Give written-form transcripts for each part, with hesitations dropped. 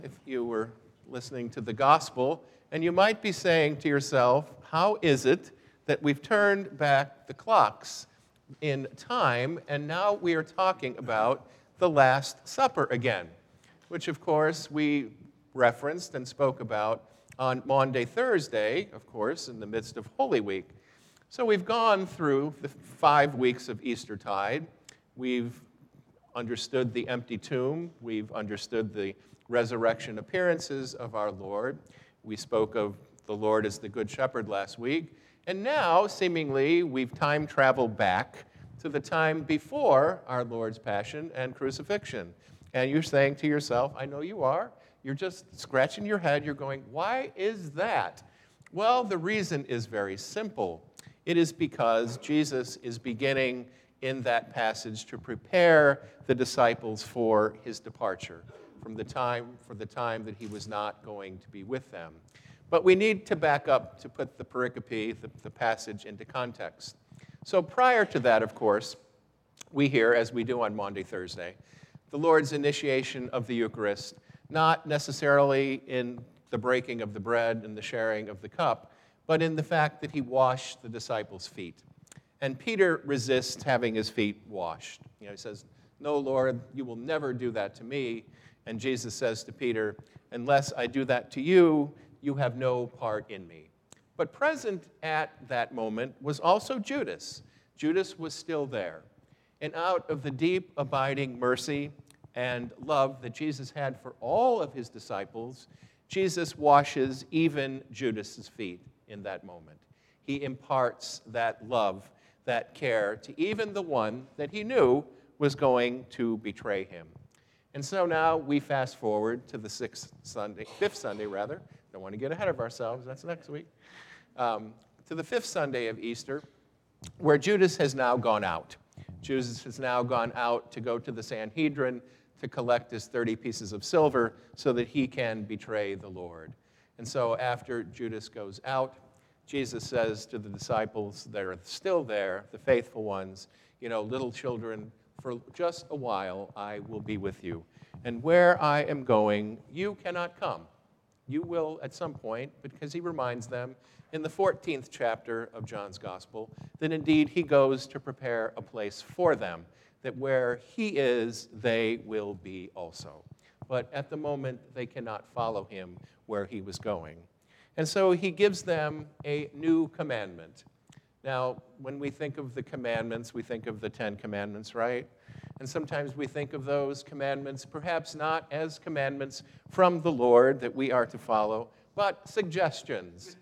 If you were listening to the gospel, and you might be saying to yourself, how is it that we've turned back the clocks in time, and now we are talking about the Last Supper again, which of course we referenced and spoke about on Maundy Thursday, of course, in the midst of Holy Week. So we've gone through the 5 weeks of Eastertide. We've understood the empty tomb. We've understood the resurrection appearances of our Lord. We spoke of the Lord as the Good Shepherd last week. And now, seemingly, we've time traveled back to the time before our Lord's Passion and Crucifixion. And you're saying to yourself, I know you are, you're just scratching your head, you're going, why is that? Well, the reason is very simple. It is because Jesus is beginning in that passage to prepare the disciples for his departure for the time that he was not going to be with them. But we need to back up to put the pericope, the passage, into context. So prior to that, of course, we hear, as we do on Maundy Thursday, the Lord's initiation of the Eucharist, not necessarily in the breaking of the bread and the sharing of the cup, but in the fact that he washed the disciples' feet. And Peter resists having his feet washed. He says, no, Lord, you will never do that to me. And Jesus says to Peter, unless I do that to you, you have no part in me. But present at that moment was also Judas. Judas was still there. And out of the deep, abiding mercy and love that Jesus had for all of his disciples, Jesus washes even Judas's feet in that moment. He imparts that love, that care to even the one that he knew was going to betray him. And so now we fast forward to the fifth Sunday. Don't want to get ahead of ourselves, that's next week. To the fifth Sunday of Easter, where Judas has now gone out. Judas has now gone out to go to the Sanhedrin to collect his 30 pieces of silver so that he can betray the Lord. And so after Judas goes out, Jesus says to the disciples that are still there, the faithful ones, little children, for just a while I will be with you. And where I am going, you cannot come. You will at some point, because he reminds them in the 14th chapter of John's Gospel that indeed he goes to prepare a place for them, that where he is, they will be also. But at the moment, they cannot follow him where he was going. And so he gives them a new commandment. Now, when we think of the commandments, we think of the 10 Commandments, right? And sometimes we think of those commandments perhaps not as commandments from the Lord that we are to follow, but suggestions.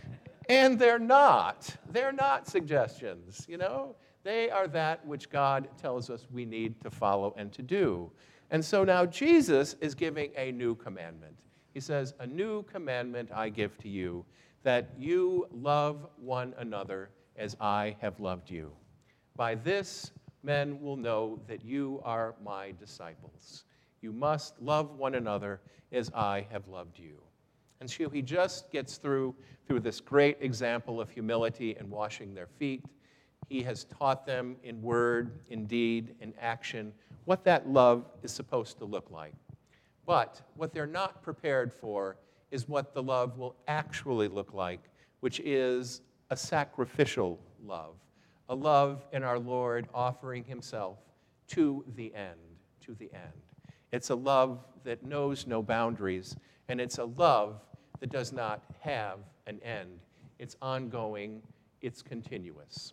And they're not. They're not suggestions, They are that which God tells us we need to follow and to do. And so now Jesus is giving a new commandment. He says, a new commandment I give to you, that you love one another as I have loved you. By this, men will know that you are my disciples. You must love one another as I have loved you. And so he just gets through this great example of humility and washing their feet. He has taught them in word, in deed, in action, what that love is supposed to look like. But what they're not prepared for is what the love will actually look like, which is a sacrificial love, a love in our Lord offering himself to the end, to the end. It's a love that knows no boundaries, and it's a love that does not have an end. It's ongoing, it's continuous.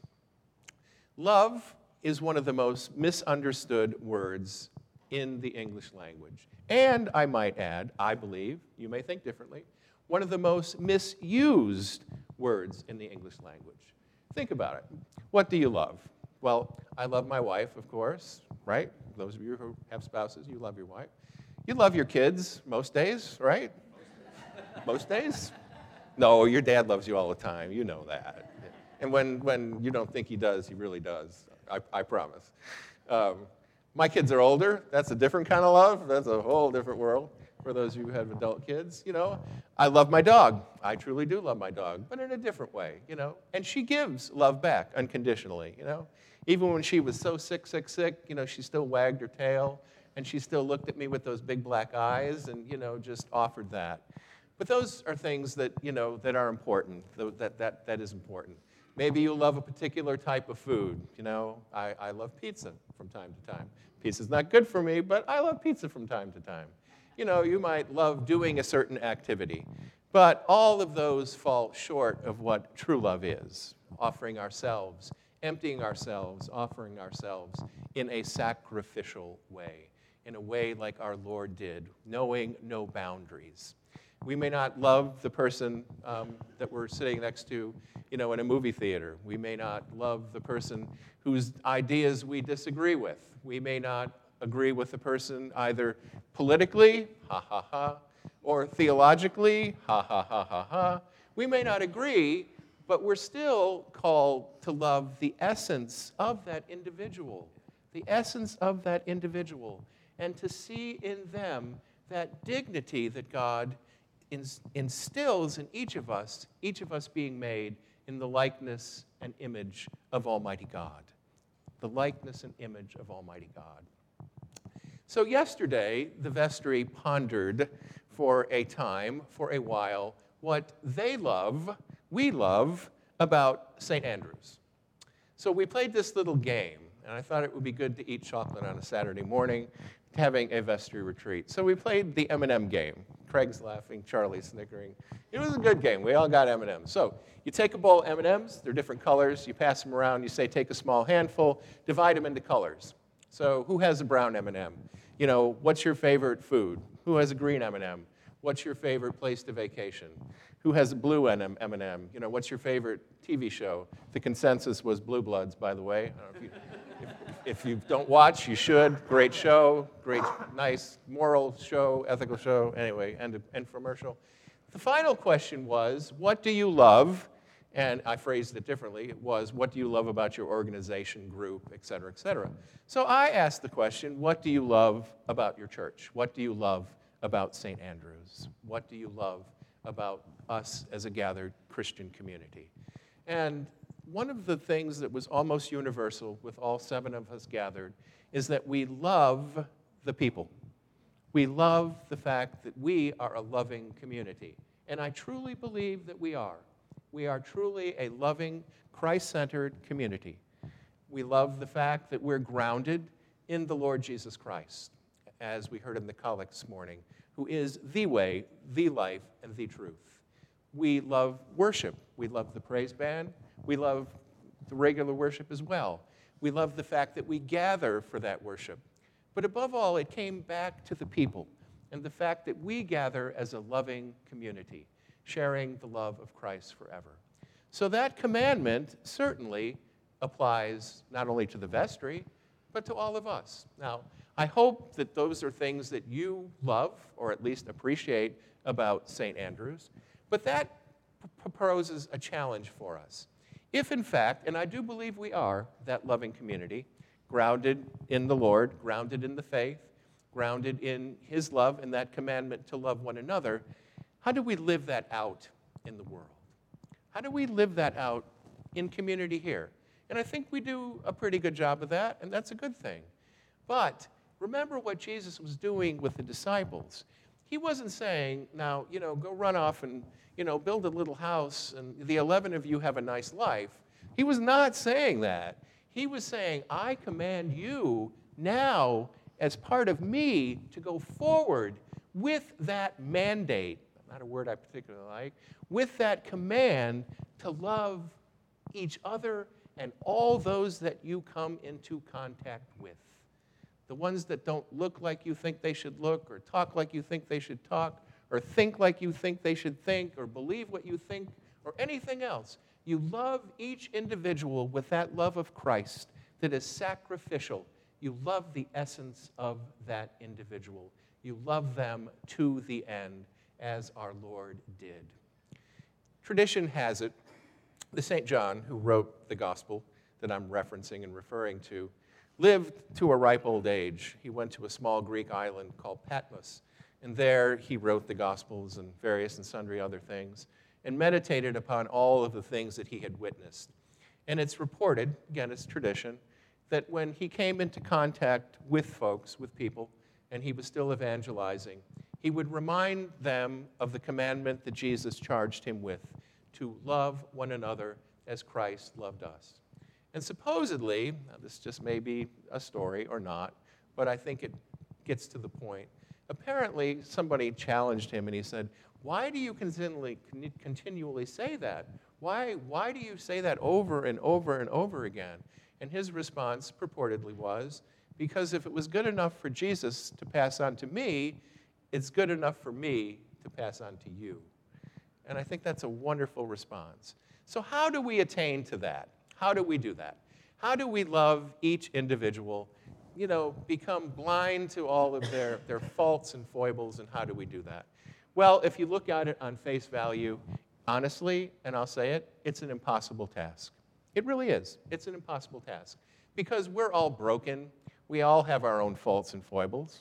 Love is one of the most misunderstood words in the English language. And I might add, I believe, you may think differently, one of the most misused words in the English language. Think about it. What do you love? Well, I love my wife, of course, right? Those of you who have spouses, you love your wife. You love your kids most days, right? Most days? No, your dad loves you all the time. You know that. And when you don't think he does, he really does. I promise. My kids are older. That's a different kind of love. That's a whole different world for those of you who have adult kids. I love my dog. I truly do love my dog, but in a different way, And she gives love back unconditionally, Even when she was so sick, she still wagged her tail and she still looked at me with those big black eyes and, just offered that. But those are things that, that are important, that is important. Maybe you love a particular type of food. I love pizza from time to time. Pizza's not good for me, but I love pizza from time to time. You might love doing a certain activity. But all of those fall short of what true love is, offering ourselves, emptying ourselves, offering ourselves in a sacrificial way, in a way like our Lord did, knowing no boundaries. We may not love the person that we're sitting next to, in a movie theater. We may not love the person whose ideas we disagree with. We may not agree with the person either politically, ha ha ha, or theologically, ha ha ha ha ha. We may not agree, but we're still called to love the essence of that individual, and to see in them that dignity that God instills in each of us being made in the likeness and image of Almighty God. The likeness and image of Almighty God. So yesterday, the vestry pondered for a while, what we love about St. Andrews. So we played this little game, and I thought it would be good to eat chocolate on a Saturday morning, having a vestry retreat. So we played the M&M game. Craig's laughing, Charlie's snickering. It was a good game. We all got M&Ms. So you take a bowl of M&Ms. They're different colors. You pass them around. You say, take a small handful. Divide them into colors. So who has a brown M&M? What's your favorite food? Who has a green M&M? What's your favorite place to vacation? Who has a blue M&M? What's your favorite TV show? The consensus was Blue Bloods, by the way. I don't know if you don't watch, you should. Great show, great, nice moral show, ethical show. Anyway, end commercial. The final question was, what do you love? And I phrased it differently. It was, what do you love about your organization, group, et cetera, et cetera. So I asked the question, what do you love about your church? What do you love about St. Andrews? What do you love about us as a gathered Christian community? And one of the things that was almost universal with all 7 of us gathered is that we love the people. We love the fact that we are a loving community. And I truly believe that we are. We are truly a loving, Christ-centered community. We love the fact that we're grounded in the Lord Jesus Christ, as we heard in the collect this morning, who is the way, the life, and the truth. We love worship. We love the praise band. We love the regular worship as well. We love the fact that we gather for that worship. But above all, it came back to the people and the fact that we gather as a loving community, sharing the love of Christ forever. So that commandment certainly applies not only to the vestry, but to all of us. Now, I hope that those are things that you love, or at least appreciate about St. Andrews, but that proposes a challenge for us. If, in fact, and I do believe we are, that loving community, grounded in the Lord, grounded in the faith, grounded in His love and that commandment to love one another, how do we live that out in the world? How do we live that out in community here? And I think we do a pretty good job of that, and that's a good thing. But remember what Jesus was doing with the disciples. He wasn't saying, now, go run off and, build a little house and the 11 of you have a nice life. He was not saying that. He was saying, I command you now, as part of me, to go forward with that mandate, not a word I particularly like, with that command to love each other and all those that you come into contact with. The ones that don't look like you think they should look, or talk like you think they should talk, or think like you think they should think, or believe what you think, or anything else. You love each individual with that love of Christ that is sacrificial. You love the essence of that individual. You love them to the end, as our Lord did. Tradition has it, the St. John, who wrote the gospel that I'm referencing and referring to, lived to a ripe old age. He went to a small Greek island called Patmos, and there he wrote the Gospels and various and sundry other things, and meditated upon all of the things that he had witnessed. And it's reported, again, it's tradition, that when he came into contact with folks, with people, and he was still evangelizing, he would remind them of the commandment that Jesus charged him with, to love one another as Christ loved us. And supposedly, now this just may be a story or not, but I think it gets to the point. Apparently, somebody challenged him and he said, why do you continually say that? Why do you say that over and over and over again? And his response purportedly was, because if it was good enough for Jesus to pass on to me, it's good enough for me to pass on to you. And I think that's a wonderful response. So how do we attain to that? How do we do that? How do we love each individual, become blind to all of their faults and foibles, and how do we do that? Well, if you look at it on face value, honestly, and I'll say it, it's an impossible task. It really is. It's an impossible task because we're all broken. We all have our own faults and foibles,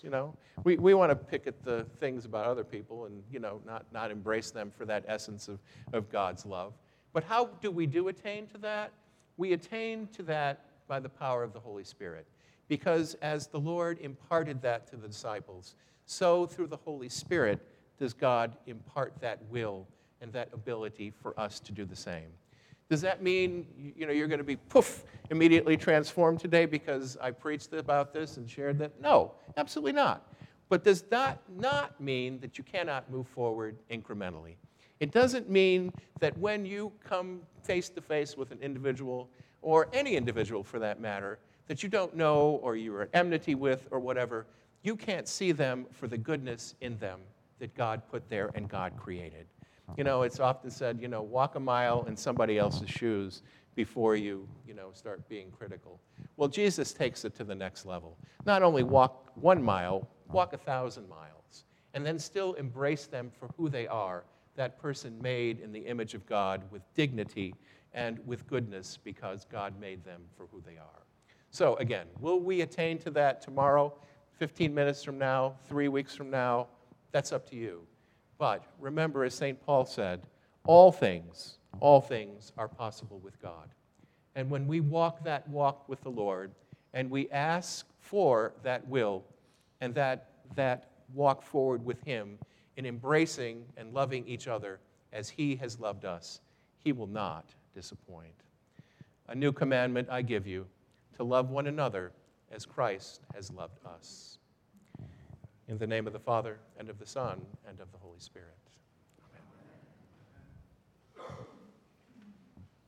We want to pick at the things about other people and, not embrace them for that essence of God's love. But how do we attain to that? We attain to that by the power of the Holy Spirit. Because as the Lord imparted that to the disciples, so through the Holy Spirit does God impart that will and that ability for us to do the same. Does that mean, you're going to be, immediately transformed today because I preached about this and shared that? No, absolutely not. But does that not mean that you cannot move forward incrementally? It doesn't mean that when you come face to face with an individual, or any individual for that matter, that you don't know or you're at enmity with or whatever, you can't see them for the goodness in them that God put there and God created. It's often said, walk a mile in somebody else's shoes before you, start being critical. Well, Jesus takes it to the next level. Not only walk 1 mile, walk 1,000 miles, and then still embrace them for who they are, that person made in the image of God with dignity and with goodness because God made them for who they are. So again, will we attain to that tomorrow, 15 minutes from now, 3 weeks from now? That's up to you. But remember, as St. Paul said, all things are possible with God. And when we walk that walk with the Lord, and we ask for that will and that walk forward with Him in embracing and loving each other as He has loved us, He will not disappoint. A new commandment I give you, to love one another as Christ has loved us. In the name of the Father, and of the Son, and of the Holy Spirit.